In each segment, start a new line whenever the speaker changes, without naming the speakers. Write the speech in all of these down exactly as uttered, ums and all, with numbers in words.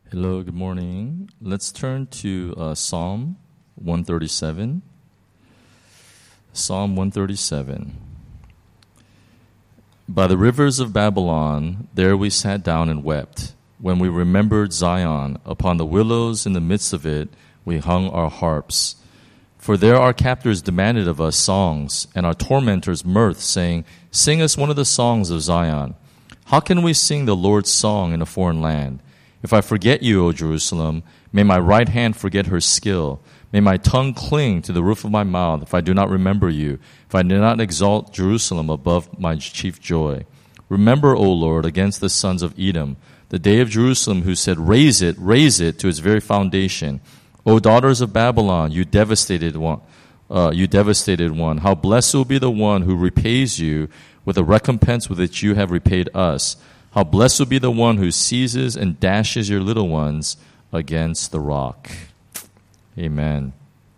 Hello, good morning. Let's turn to uh, Psalm one thirty-seven. Psalm one thirty-seven. By the rivers of Babylon, there we sat down and wept. When we remembered Zion, upon the willows in the midst of it, we hung our harps. For there our captors demanded of us songs, and our tormentors mirth, saying, "Sing us one of the songs of Zion." How can we sing the Lord's song in a foreign land? If I forget you, O Jerusalem, may my right hand forget her skill. May my tongue cling to the roof of my mouth if I do not remember you, if I do not exalt Jerusalem above my chief joy. Remember, O Lord, against the sons of Edom, the day of Jerusalem, who said, "Raise it, raise it to its very foundation." O daughters of Babylon, you devastated one, uh, you devastated one, how blessed will be the one who repays you with the recompense with which you have repaid us. How blessed will be the one who seizes and dashes your little ones against the rock. Amen.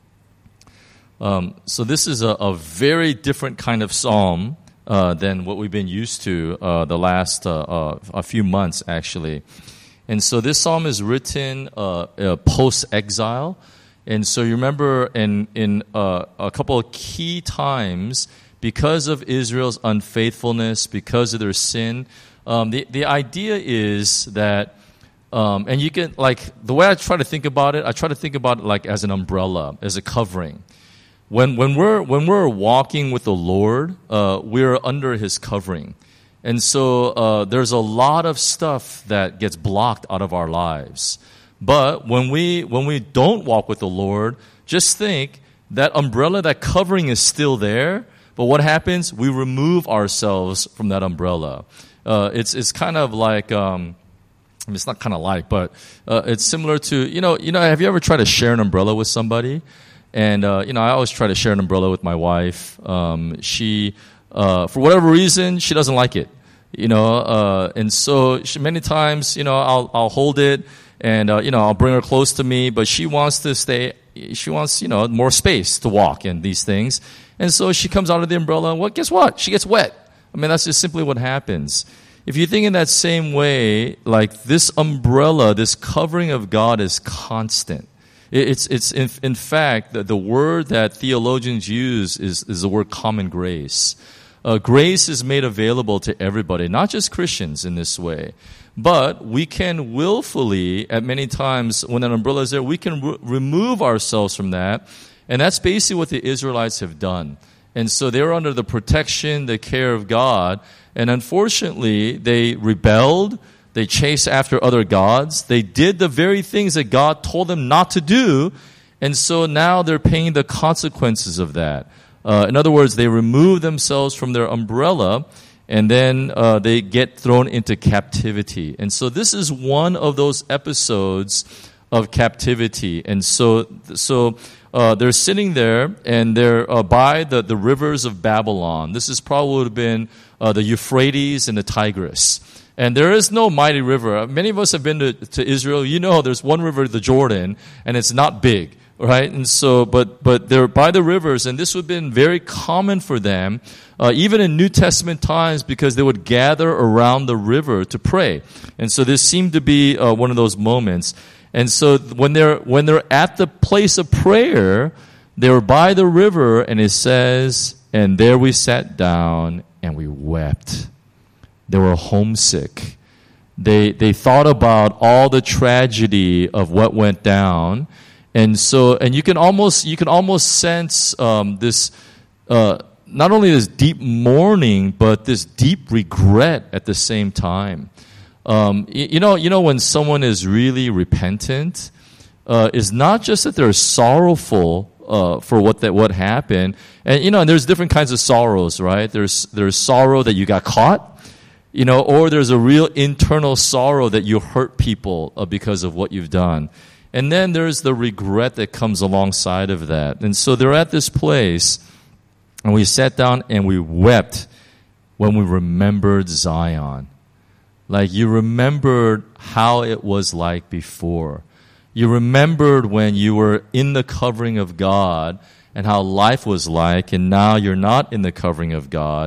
Um, so this is a, a very different kind of psalm uh, than what we've been used to uh, the last uh, uh, a few months, actually. And so this psalm is written uh, uh, post-exile. And so you remember in, in uh, a couple of key times, because of Israel's unfaithfulness, because of their sin, Um, the, the idea is that, um, and you can, like, the way I try to think about it, I try to think about it like as an umbrella, as a covering. When, when we're, when we're walking with the Lord, uh, we're under His covering. And so, uh, there's a lot of stuff that gets blocked out of our lives. But when we, when we don't walk with the Lord, just think that umbrella, that covering is still there. But what happens? We remove ourselves from that umbrella. Uh, it's it's kind of like um, I mean, it's not kind of like, but uh, it's similar to you know you know. Have you ever tried to share an umbrella with somebody? And uh, you know, I always try to share an umbrella with my wife. Um, she, uh, for whatever reason, she doesn't like it. You know, uh, and so she, many times, you know, I'll I'll hold it, and uh, you know, I'll bring her close to me, but she wants to stay. She wants you know more space to walk in these things, and so she comes out of the umbrella. Well, guess what? She gets wet. I mean, that's just simply what happens. If you think in that same way, like this umbrella, this covering of God is constant. It's, it's in, in fact, the, the word that theologians use is, is the word common grace. Uh, grace is made available to everybody, not just Christians in this way. But we can willfully, at many times, when an umbrella is there, we can re- remove ourselves from that. And that's basically what the Israelites have done. And so they're under the protection, the care of God. And unfortunately, they rebelled. They chased after other gods. They did the very things that God told them not to do. And so now they're paying the consequences of that. Uh, in other words, they remove themselves from their umbrella, and then uh, they get thrown into captivity. And so this is one of those episodes of captivity. And so, so uh, they're sitting there, and they're uh, by the, the rivers of Babylon. This is probably would have been uh, the Euphrates and the Tigris. And there is no mighty river. Many of us have been to, to Israel. You know, there's one river, the Jordan, and it's not big, right? And so, but but they're by the rivers, and this would have been very common for them, uh, even in New Testament times, because they would gather around the river to pray. And so this seemed to be uh, one of those moments. And so when they're when they're at the place of prayer, they were by the river, and it says, "And there we sat down and we wept." They were homesick. They they thought about all the tragedy of what went down, and so and you can almost you can almost sense um, this uh, not only this deep mourning, but this deep regret at the same time. Um, you know, you know when someone is really repentant, uh, it's not just that they're sorrowful uh, for what that what happened, and you know, and there's different kinds of sorrows, right? There's there's sorrow that you got caught. You know, or there's a real internal sorrow that you hurt people uh, because of what you've done. And then there's the regret that comes alongside of that. And so they're at this place, and we sat down and we wept when we remembered Zion. Like, you remembered how it was like before. You remembered when you were in the covering of God and how life was like, and now you're not in the covering of God.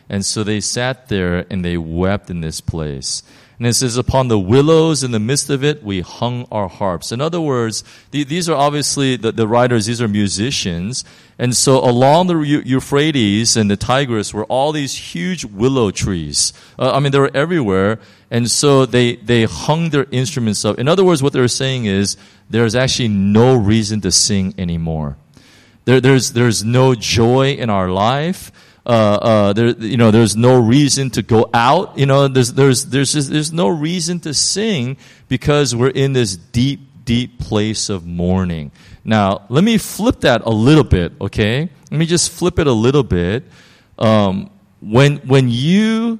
And so they sat there and they wept in this place. And it says, upon the willows in the midst of it, we hung our harps. In other words, th- these are obviously the, the writers, these are musicians. And so along the Eu- Euphrates and the Tigris were all these huge willow trees. Uh, I mean, they were everywhere. And so they, they hung their instruments up. In other words, what they're saying is there's actually no reason to sing anymore. There, there's, there's no joy in our life. Uh, uh, there, you know, there's no reason to go out. You know, there's, there's, there's, just, there's no reason to sing because we're in this deep, deep place of mourning. Now, let me flip that a little bit, okay? Let me just flip it a little bit. Um, when, when you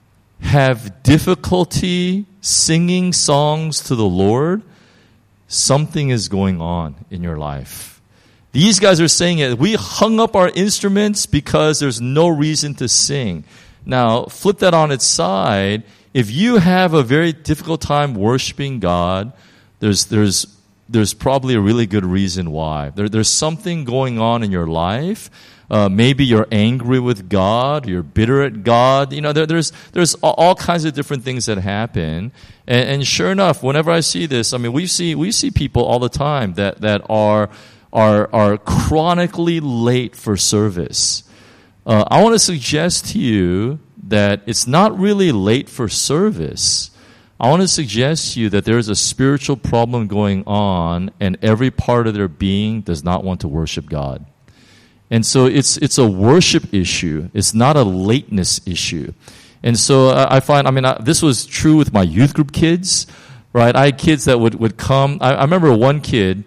have difficulty singing songs to the Lord, something is going on in your life. These guys are saying it. We hung up our instruments because there's no reason to sing. Now, flip that on its side. If you have a very difficult time worshiping God, there's there's there's probably a really good reason why. There, there's something going on in your life. Uh, maybe you're angry with God. You're bitter at God. You know, there, there's there's all kinds of different things that happen. And, and sure enough, whenever I see this, I mean, we see we see people all the time that that are. are are chronically late for service. Uh, I want to suggest to you that it's not really late for service. I want to suggest to you that there is a spiritual problem going on and every part of their being does not want to worship God. And so it's it's a worship issue. It's not a lateness issue. And so I, I find, I mean, I, this was true with my youth group kids, right? I had kids that would, would come. I, I remember one kid,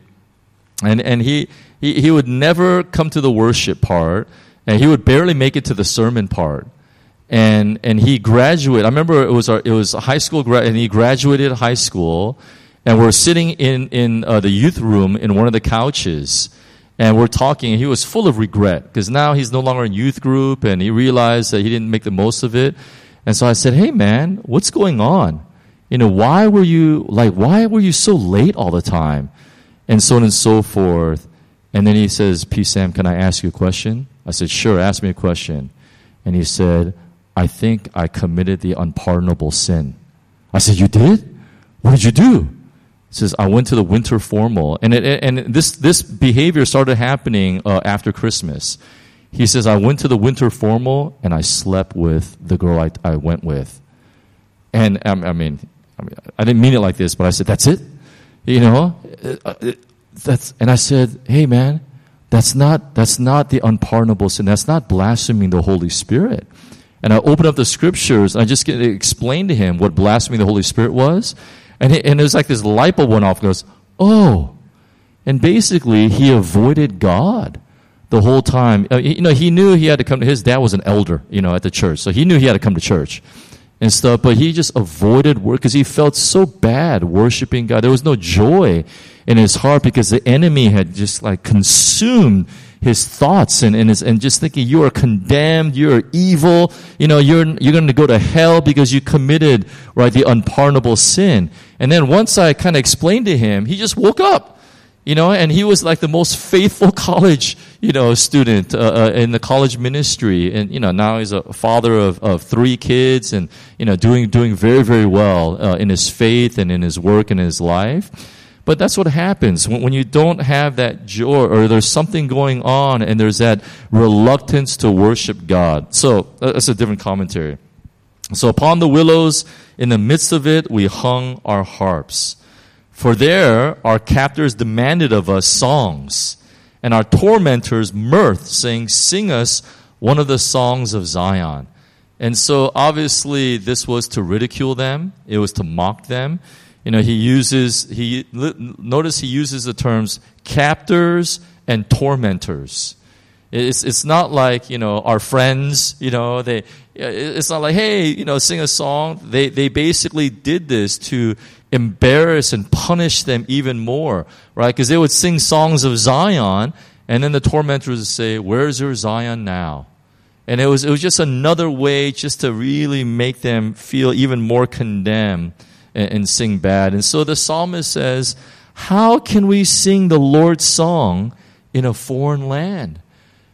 And and he, he he would never come to the worship part, and he would barely make it to the sermon part. And and he graduated. I remember it was our, it was a high school grad, and he graduated high school, and we're sitting in in uh, the youth room in one of the couches, and we're talking. And he was full of regret because now he's no longer in youth group, and he realized that he didn't make the most of it. And so I said, "Hey man, what's going on? You know, why were you like why were you so late all the time?" And so on and so forth. And then he says, P. Sam, can I ask you a question? I said, sure, ask me a question. And he said, I think I committed the unpardonable sin. I said, you did? What did you do? He says, I went to the winter formal. And it, and this, this behavior started happening uh, after Christmas. He says, I went to the winter formal and I slept with the girl I, I went with. And um, I mean, I mean, I didn't mean it like this, but I said, that's it? You know, that's, and I said, hey man, that's not, that's not the unpardonable sin. That's not blaspheming the Holy Spirit. And I opened up the scriptures and I just get to explain to him what blaspheming the Holy Spirit was. And he, and it was like this light bulb went off and goes, oh. And basically he avoided God the whole time. Uh, you know, he knew he had to come to, his dad was an elder, you know, at the church. So he knew he had to come to church and stuff, but he just avoided work because he felt so bad worshiping God. There was no joy in his heart because the enemy had just like consumed his thoughts and and, his, and just thinking you are condemned, you are evil, you know, you're you're going to go to hell because you committed right the unpardonable sin. And then once I kind of explained to him, he just woke up. You know, and he was like the most faithful college, you know, student uh, uh, in the college ministry, and you know now he's a father of, of three kids, and you know doing doing very very well uh, in his faith and in his work and his life. But that's what happens when, when you don't have that joy, or there's something going on, and there's that reluctance to worship God. So that's a different commentary. So upon the willows, in the midst of it, we hung our harps. For there our captors demanded of us songs, and our tormentors mirth, saying, sing us one of the songs of Zion. And so obviously this was to ridicule them. It was to mock them. You know, he uses, he notice he uses the terms captors and tormentors. It's it's not like, you know, our friends, you know, they, it's not like, hey, you know, sing a song. They they basically did this to embarrass and punish them even more, right? Because they would sing songs of Zion, and then the tormentors would say, where's your Zion now? And it was it was just another way just to really make them feel even more condemned and, and sing bad. And so the psalmist says, how can we sing the Lord's song in a foreign land?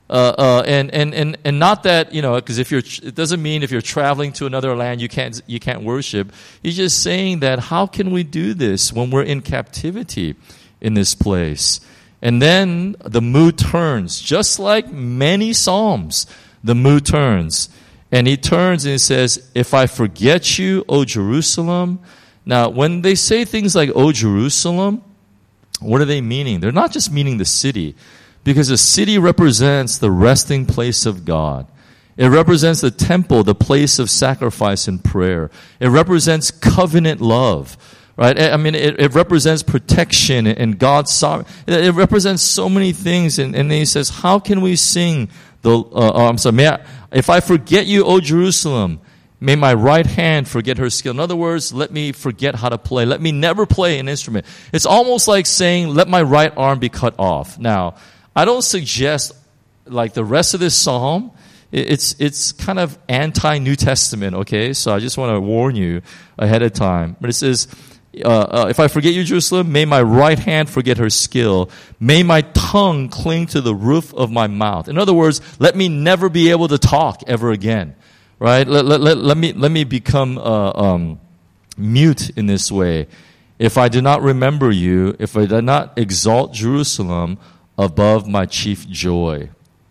Uh, uh, and, and, and, and not that, you know, because if you're, it doesn't mean if you're traveling to another land, you can't, you can't worship. He's just saying that how can we do this when we're in captivity in this place? And then the mood turns, just like many Psalms, the mood turns. And he turns and he says, if I forget you, O Jerusalem. Now, when they say things like, O Jerusalem, what are they meaning? They're not just meaning the city. Because the city represents the resting place of God. It represents the temple, the place of sacrifice and prayer. It represents covenant love, right? I mean, it, it represents protection and God's sovereignty. It represents so many things. And, and then he says, how can we sing the, uh, oh, I'm sorry, may I, if I forget you, O Jerusalem, may my right hand forget her skill. In other words, let me forget how to play. Let me never play an instrument. It's almost like saying, let my right arm be cut off. Now, I don't suggest, like the rest of this psalm, it's it's kind of anti-New Testament, okay? So I just want to warn you ahead of time. But it says, uh, uh, if I forget you, Jerusalem, may my right hand forget her skill. May my tongue cling to the roof of my mouth. In other words, let me never be able to talk ever again, right? Let, let, let, let, me, let me become uh, um, mute in this way. If I do not remember you, if I do not exalt Jerusalem above my chief joy.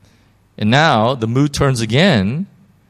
And now the mood turns again.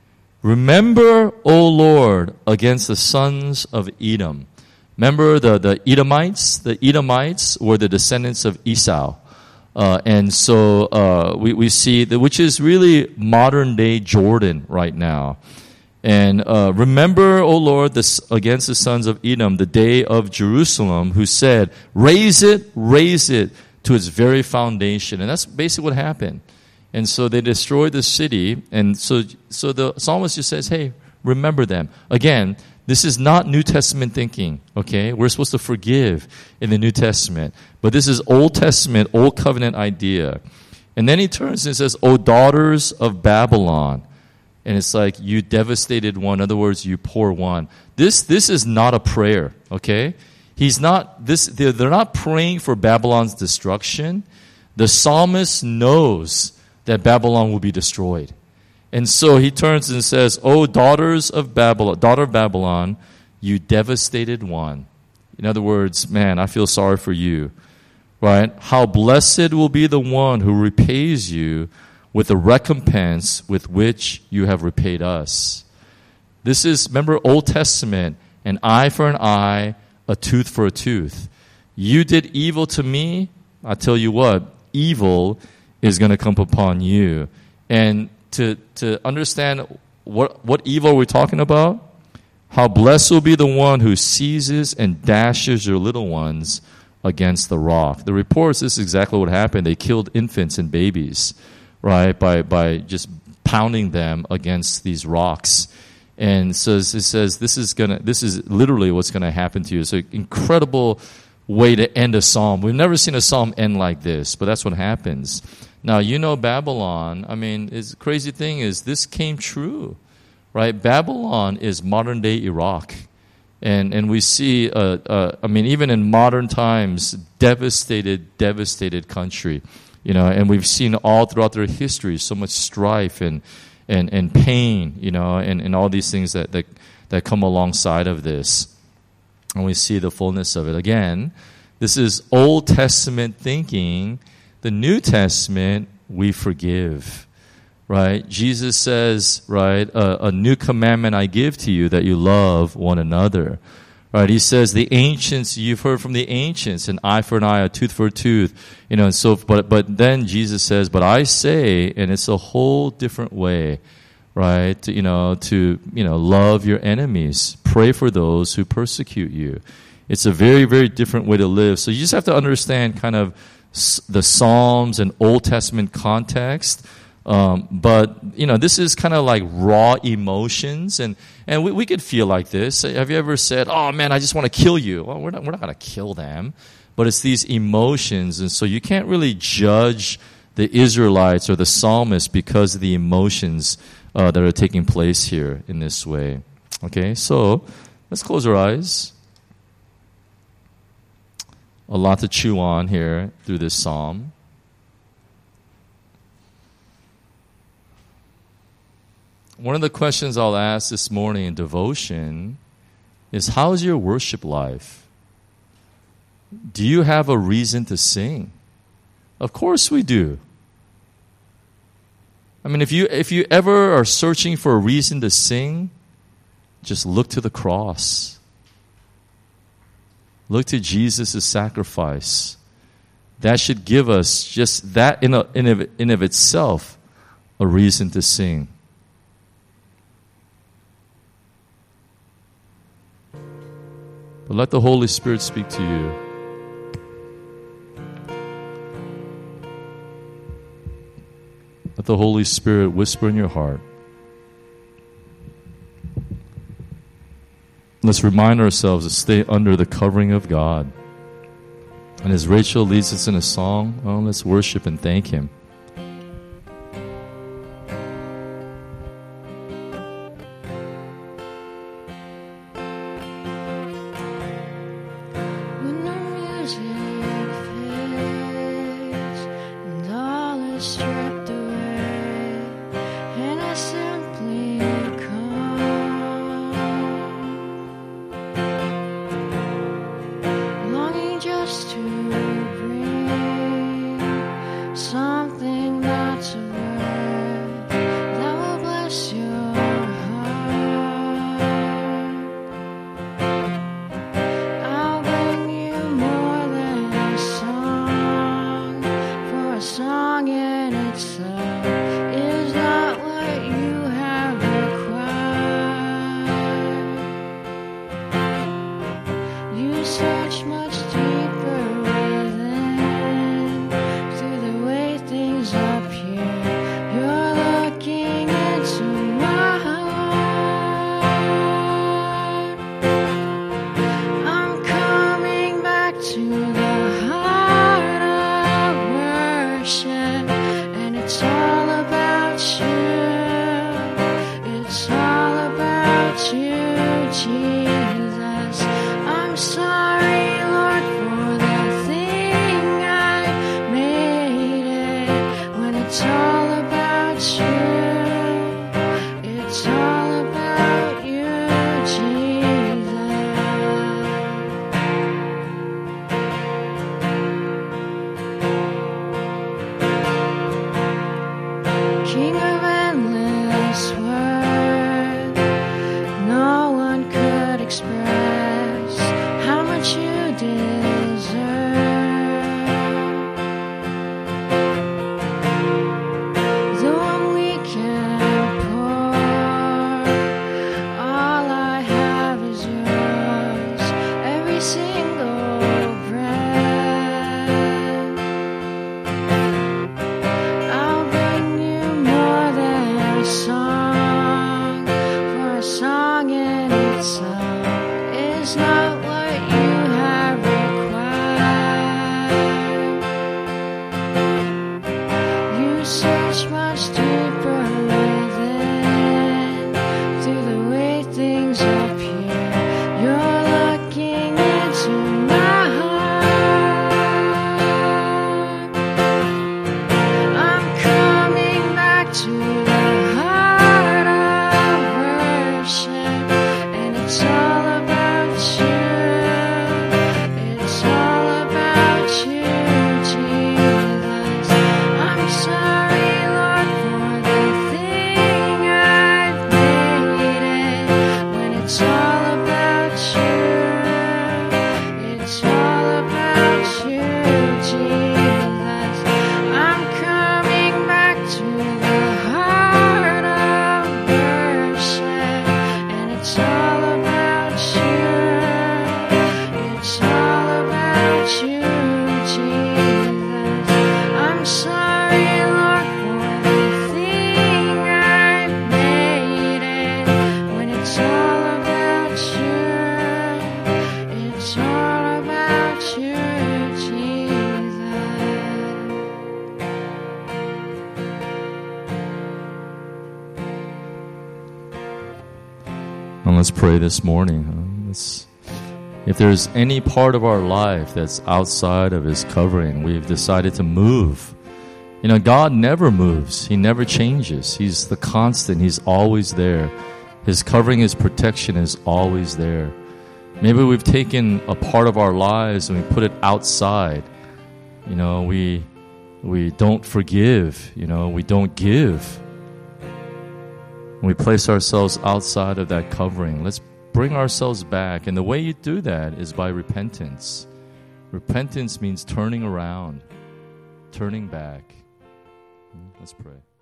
Remember, O Lord, against the sons of Edom. Remember the, the Edomites? The Edomites were the descendants of Esau. Uh, and so uh, we, we see, that, which is really modern day Jordan right now. And uh, remember, O Lord, this, against the sons of Edom, the day of Jerusalem, who said, raise it, raise it, to its very foundation. And that's basically what happened. And so they destroyed the city. And so so the psalmist just says, hey, remember them. Again, this is not New Testament thinking, okay? We're supposed to forgive in the New Testament. But this is Old Testament, Old Covenant idea. And then he turns and says, O daughters of Babylon. And it's like, you devastated one. In other words, you poor one. This, this is not a prayer, okay? He's not, this, they're, they're not praying for Babylon's destruction. The psalmist knows that Babylon will be destroyed. And so he turns and says, O daughters of Babylon, daughter of Babylon, you devastated one. In other words, man, I feel sorry for you. Right? How blessed will be the one who repays you with the recompense with which you have repaid us. This is, remember, Old Testament, an eye for an eye, a tooth for a tooth. You did evil to me, I tell you what, evil is going to come upon you. And to to understand what what evil we're talking about, how blessed will be the one who seizes and dashes your little ones against the rock. The reports, this is exactly what happened. They killed infants and babies, right, by by just pounding them against these rocks. And so it says this is gonna this is literally what's gonna happen to you. It's an incredible way to end a psalm. We've never seen a psalm end like this, but that's what happens. Now, you know Babylon, I mean, the crazy thing is this came true, right? Babylon is modern day Iraq. And and we see, uh, uh, I mean, even in modern times, devastated, devastated country. You know, and we've seen all throughout their history so much strife and and, and pain, you know, and, and all these things that, that, that come alongside of this. And we see the fullness of it. Again, this is Old Testament thinking. The New Testament, we forgive, right? Jesus says, right, a, a new commandment I give to you, that you love one another, right? He says, the ancients, you've heard from the ancients, an eye for an eye, a tooth for a tooth, you know, and so, but, but then Jesus says, but I say, and it's a whole different way, right? To, you know, to, you know, love your enemies, pray for those who persecute you. It's a very, very different way to live. So you just have to understand kind of the Psalms and Old Testament context. Um, but, you know, this is kind of like raw emotions, and, and we, we could feel like this. Have you ever said, oh, man, I just want to kill you? Well, we're not, we're not going to kill them. But it's these emotions, and so you can't really judge the Israelites or the psalmist because of the emotions uh, that are taking place here in this way. Okay, so let's close our eyes. A lot to chew on here through this psalm. one of the questions I'll ask this morning in devotion is, how's your worship life? Do you have a reason to sing? Of course we do. I mean, if you if you ever are searching for a reason to sing, just look to the cross. Look to Jesus' sacrifice. That should give us just that in, a, in, of, in of itself a reason to sing. But let the Holy Spirit speak to you. Let the Holy Spirit whisper in your heart. Let's remind ourselves to stay under the covering of God. And as Rachel leads us in a song, well, let's worship and thank Him. And let's pray this morning. Let's, if there's any part of our life that's outside of His covering, we've decided to move You know, God never moves. He never changes. He's the constant. He's always there. His covering, His protection is always there. Maybe we've taken a part of our lives and we put it outside. You know, we we don't forgive. You know, we don't give. We place ourselves outside of that covering. Let's bring ourselves back. And the way you do that is by repentance. Repentance means turning around, turning back. Let's pray.